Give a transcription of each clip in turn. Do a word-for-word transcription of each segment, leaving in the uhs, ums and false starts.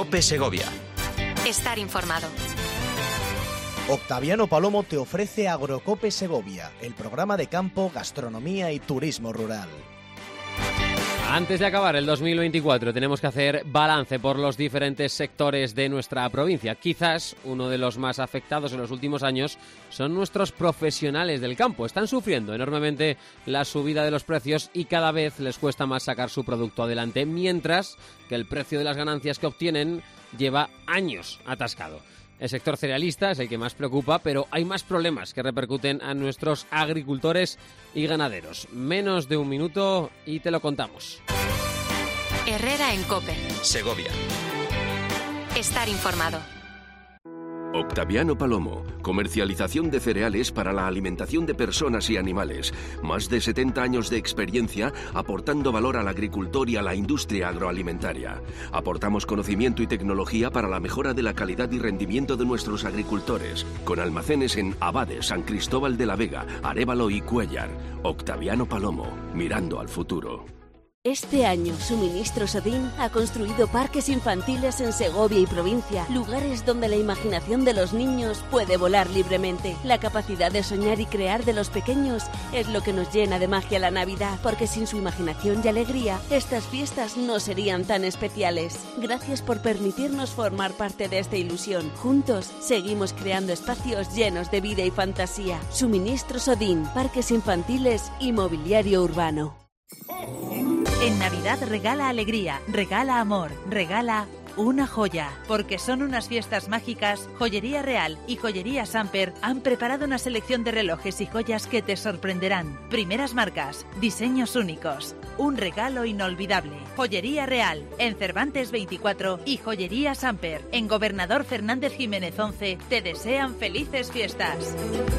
COPE Segovia. Estar informado. Octaviano Palomo te ofrece Agrocope Segovia, el programa de campo, gastronomía y turismo rural. Antes de acabar el dos mil veinticuatro tenemos que hacer balance por los diferentes sectores de nuestra provincia. Quizás uno de los más afectados en los últimos años son nuestros profesionales del campo. Están sufriendo enormemente la subida de los precios y cada vez les cuesta más sacar su producto adelante, mientras que el precio de las ganancias que obtienen lleva años atascado. El sector cerealista es el que más preocupa, pero hay más problemas que repercuten a nuestros agricultores y ganaderos. Menos de un minuto y te lo contamos. Herrera en COPE. Segovia. Estar informado. Octaviano Palomo, comercialización de cereales para la alimentación de personas y animales. Más de setenta años de experiencia aportando valor al agricultor y a la industria agroalimentaria. Aportamos conocimiento y tecnología para la mejora de la calidad y rendimiento de nuestros agricultores, con almacenes en Abade, San Cristóbal de la Vega, Arévalo y Cuéllar. Octaviano Palomo, mirando al futuro. Este año, Suministros Odín ha construido parques infantiles en Segovia y provincia, lugares donde la imaginación de los niños puede volar libremente. La capacidad de soñar y crear de los pequeños es lo que nos llena de magia la Navidad, porque sin su imaginación y alegría, estas fiestas no serían tan especiales. Gracias por permitirnos formar parte de esta ilusión. Juntos, seguimos creando espacios llenos de vida y fantasía. Suministros Odín, parques infantiles y mobiliario urbano. En Navidad regala alegría, regala amor, regala una joya. Porque son unas fiestas mágicas, Joyería Real y Joyería Samper han preparado una selección de relojes y joyas que te sorprenderán. Primeras marcas, diseños únicos, un regalo inolvidable. Joyería Real, en Cervantes veinticuatro y Joyería Samper, en Gobernador Fernández Jiménez once, te desean felices fiestas.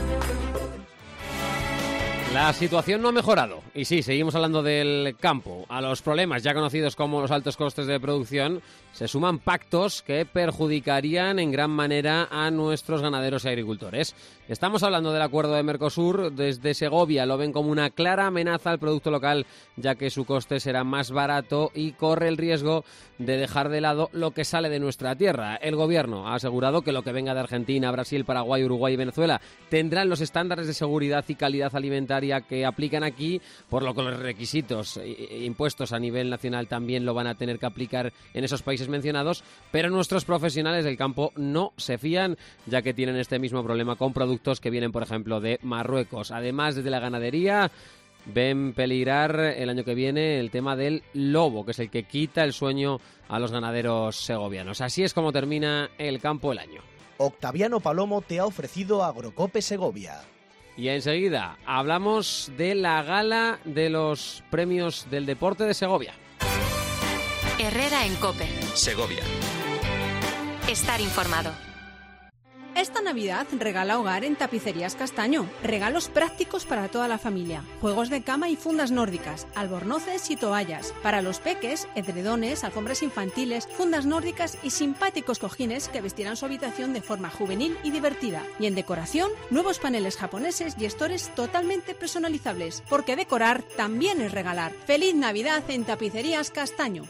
La situación no ha mejorado. Y sí, seguimos hablando del campo. A los problemas ya conocidos como los altos costes de producción se suman pactos que perjudicarían en gran manera a nuestros ganaderos y agricultores. Estamos hablando del acuerdo de Mercosur. Desde Segovia lo ven como una clara amenaza al producto local, ya que su coste será más barato y corre el riesgo de dejar de lado lo que sale de nuestra tierra. El gobierno ha asegurado que lo que venga de Argentina, Brasil, Paraguay, Uruguay y Venezuela tendrán los estándares de seguridad y calidad alimentaria que aplican aquí, por lo que los requisitos e impuestos a nivel nacional también lo van a tener que aplicar en esos países mencionados, pero nuestros profesionales del campo no se fían, ya que tienen este mismo problema con productos que vienen, por ejemplo, de Marruecos. Además, desde la ganadería ven peligrar el año que viene el tema del lobo, que es el que quita el sueño a los ganaderos segovianos. Así es como termina el campo el año. Octaviano Palomo te ha ofrecido Agrocope Segovia. Y enseguida hablamos de la gala de los premios del deporte de Segovia. Herrera en COPE. Segovia. Estar informado. Esta Navidad regala hogar en Tapicerías Castaño. Regalos prácticos para toda la familia. Juegos de cama y fundas nórdicas, albornoces y toallas. Para los peques, edredones, alfombras infantiles, fundas nórdicas y simpáticos cojines que vestirán su habitación de forma juvenil y divertida. Y en decoración, nuevos paneles japoneses y estores totalmente personalizables. Porque decorar también es regalar. ¡Feliz Navidad en Tapicerías Castaño!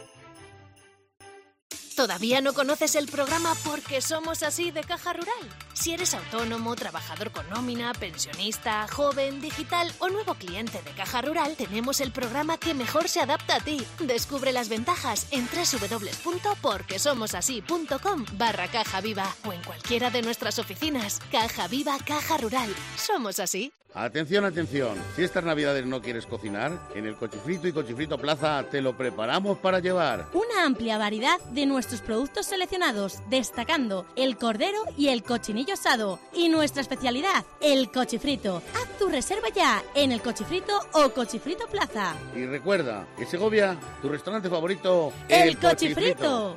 ¿Todavía no conoces el programa Porque Somos Así de Caja Rural? Si eres autónomo, trabajador con nómina, pensionista, joven, digital o nuevo cliente de Caja Rural, tenemos el programa que mejor se adapta a ti. Descubre las ventajas en doble u doble u doble u punto porque somos así punto com barra Caja Viva o en cualquiera de nuestras oficinas. Caja Viva, Caja Rural. Somos así. Atención, atención. Si estas navidades no quieres cocinar, en el Cochifrito y Cochifrito Plaza te lo preparamos para llevar. Una amplia variedad de nuestros productos seleccionados, destacando el cordero y el cochinillo asado. Y nuestra especialidad, el cochifrito. Haz tu reserva ya en el Cochifrito o Cochifrito Plaza. Y recuerda, que Segovia, tu restaurante favorito, el, el Cochifrito.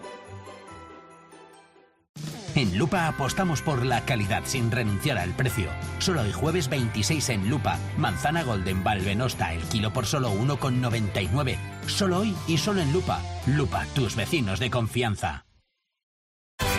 En Lupa apostamos por la calidad sin renunciar al precio. Solo hoy jueves veintiséis en Lupa. Manzana Golden Valvenosta, el kilo por solo uno con noventa y nueve. Solo hoy y solo en Lupa. Lupa, tus vecinos de confianza.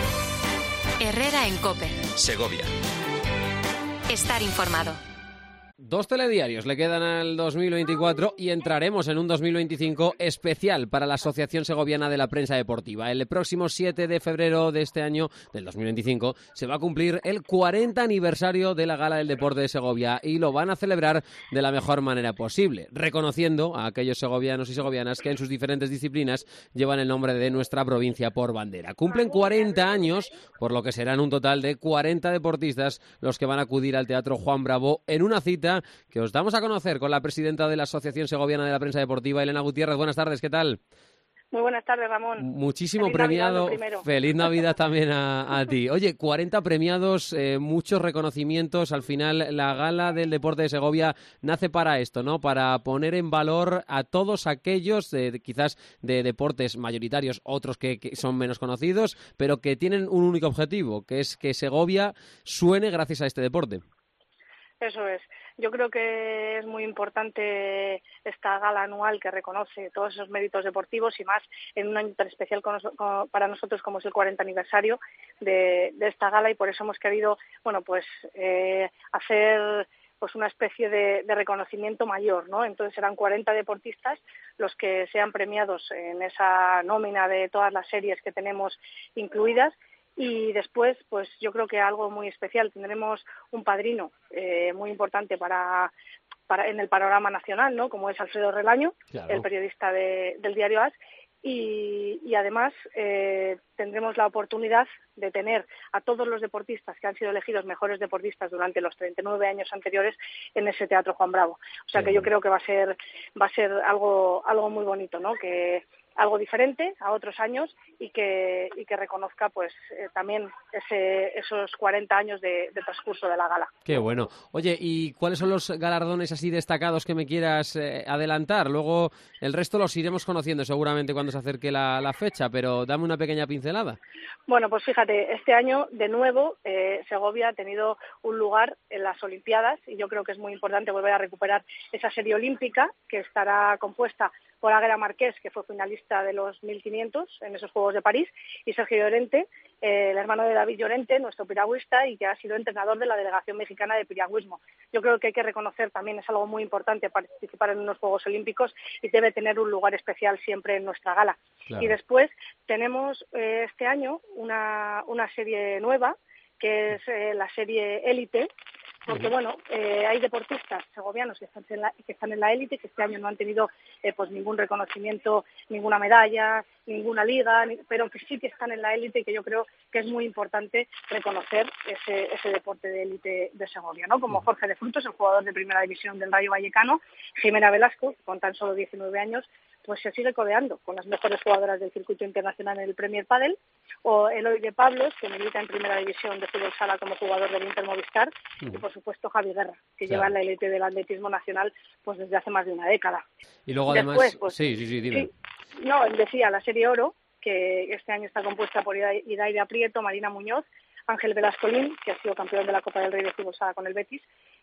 Herrera en COPE. Segovia. Estar informado. Dos telediarios le quedan al dos mil veinticuatro y entraremos en un dos mil veinticinco especial para la Asociación Segoviana de la Prensa Deportiva. El próximo siete de febrero de este año, del dos mil veinticinco, se va a cumplir el cuarenta aniversario de la Gala del Deporte de Segovia y lo van a celebrar de la mejor manera posible, reconociendo a aquellos segovianos y segovianas que en sus diferentes disciplinas llevan el nombre de nuestra provincia por bandera. Cumplen cuarenta años, por lo que serán un total de cuarenta deportistas los que van a acudir al Teatro Juan Bravo en una cita que os damos a conocer con la presidenta de la Asociación Segoviana de la Prensa Deportiva, Elena Gutiérrez. Buenas tardes, ¿qué tal? Muy buenas tardes, Ramón. Muchísimo Feliz premiado. Navidad, Feliz Navidad también a, a ti. Oye, cuarenta premiados, eh, muchos reconocimientos. Al final, la Gala del Deporte de Segovia nace para esto, ¿no? Para poner en valor a todos aquellos, eh, quizás de deportes mayoritarios, otros que, que son menos conocidos, pero que tienen un único objetivo, que es que Segovia suene gracias a este deporte. Eso es. Yo creo que es muy importante esta gala anual que reconoce todos esos méritos deportivos y más en un año tan especial con, con, para nosotros como es el cuarenta aniversario de, de esta gala, y por eso hemos querido, bueno, pues eh, hacer pues una especie de, de reconocimiento mayor, ¿no? Entonces serán cuarenta deportistas los que sean premiados en esa nómina de todas las series que tenemos incluidas. Y después, pues yo creo que algo muy especial, tendremos un padrino eh, muy importante para, para en el panorama nacional, ¿no? Como es Alfredo Relaño, claro, el periodista de, del diario As, y, y además eh, tendremos la oportunidad de tener a todos los deportistas que han sido elegidos mejores deportistas durante los treinta y nueve años anteriores en ese Teatro Juan Bravo. O sea que yo creo que va a ser va a ser algo algo muy bonito, ¿no? Que algo diferente a otros años y que y que reconozca pues eh, también ese esos cuarenta años de, de transcurso de la gala. Qué bueno. Oye, ¿y cuáles son los galardones así destacados que me quieras eh, adelantar? Luego el resto los iremos conociendo seguramente cuando se acerque la, la fecha, pero dame una pequeña pincelada. Bueno, pues fíjate, este año de nuevo eh, Segovia ha tenido un lugar en las Olimpiadas y yo creo que es muy importante volver a recuperar esa serie olímpica que estará compuesta por Águeda Marqués, que fue finalista de los mil quinientos en esos Juegos de París, y Sergio Llorente, eh, el hermano de David Llorente, nuestro piragüista, y que ha sido entrenador de la delegación mexicana de piragüismo. Yo creo que hay que reconocer también, es algo muy importante participar en unos Juegos Olímpicos y debe tener un lugar especial siempre en nuestra gala. Claro. Y después tenemos eh, este año una, una serie nueva, que es eh, la serie Élite, porque bueno, eh, hay deportistas segovianos que están en la, que están en la élite, que este año no han tenido eh, pues ningún reconocimiento, ninguna medalla, ninguna liga, ni, pero que sí que están en la élite y que yo creo que es muy importante reconocer ese, ese deporte de élite de Segovia, ¿no? Como Jorge de Frutos, el jugador de primera división del Rayo Vallecano, Jimena Velasco, con tan solo diecinueve años, pues se sigue codeando con las mejores jugadoras del circuito internacional en el Premier Padel, o Eloy de Pablos, que milita en primera división de fútbol sala como jugador del Inter Movistar, uh-huh. y por supuesto Javi Guerra, que claro. lleva en la élite del atletismo nacional pues desde hace más de una década. Y luego Después, además, pues, sí, sí, sí, dime. Sí, no, decía la serie Oro, que este año está compuesta por Idaira Prieto, Marina Muñoz, Ángel Velascolín, que ha sido campeón de la Copa del Rey de fútbol sala con el Betis,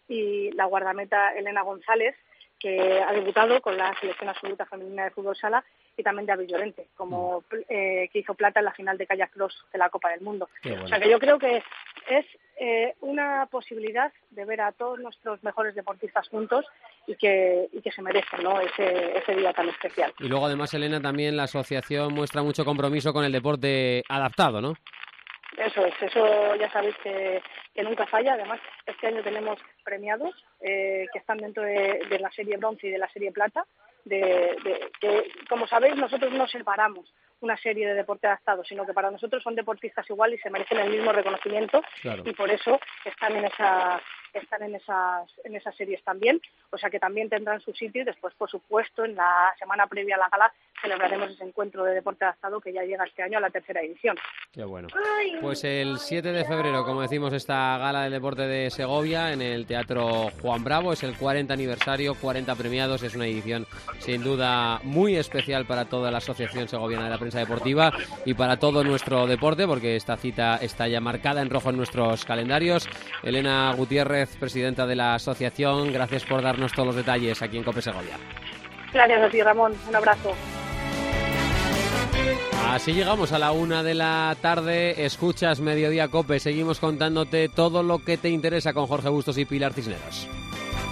y la guardameta Elena González, que ha debutado con la selección absoluta femenina de fútbol sala, y también David Llorente, como eh, que hizo plata en la final de kayak cross de la Copa del Mundo. Bueno. O sea que yo creo que es eh, una posibilidad de ver a todos nuestros mejores deportistas juntos y que y que se merecen, ¿no? ese, ese día tan especial. Y luego además, Elena, también la asociación muestra mucho compromiso con el deporte adaptado, ¿no? Eso es, eso ya sabéis que, que nunca falla. Además, este año tenemos premiados eh, que están dentro de, de la serie bronce y de la serie plata, de, de que, como sabéis, nosotros no separamos una serie de deporte adaptado, sino que para nosotros son deportistas igual y se merecen el mismo reconocimiento, claro. y por eso están en esa están en esas en esas series también, o sea que también tendrán su sitio, y después, por supuesto, en la semana previa a la gala celebraremos ese encuentro de deporte adaptado que ya llega este año a la tercera edición. Qué bueno. Pues el siete de febrero, como decimos, esta gala del deporte de Segovia en el Teatro Juan Bravo, es el cuarenta aniversario, cuarenta premiados, es una edición sin duda muy especial para toda la Asociación Segoviana de la Prensa Deportiva y para todo nuestro deporte, porque esta cita está ya marcada en rojo en nuestros calendarios. Elena Gutiérrez, presidenta de la asociación, gracias por darnos todos los detalles aquí en COPE Segovia. Gracias a ti, Ramón. Un abrazo. Así llegamos a la una de la tarde. Escuchas Mediodía COPE. Seguimos contándote todo lo que te interesa con Jorge Bustos y Pilar Cisneros.